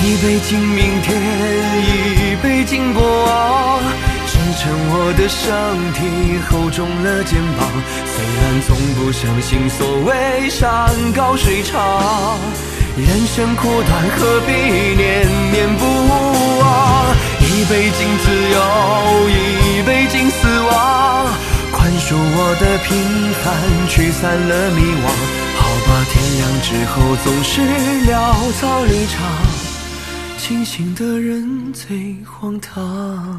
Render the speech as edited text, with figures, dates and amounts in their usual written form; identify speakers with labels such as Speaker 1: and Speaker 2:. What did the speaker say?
Speaker 1: 一杯敬明天，一杯敬过往，支撑我的身体，厚重了肩膀。虽然从不相信所谓山高水长，人生苦短，何必念念不忘？一杯敬自由，一杯敬死亡，宽恕我的平凡，驱散了迷惘。好吧，天亮之后总是潦草离场，清醒的人最荒唐。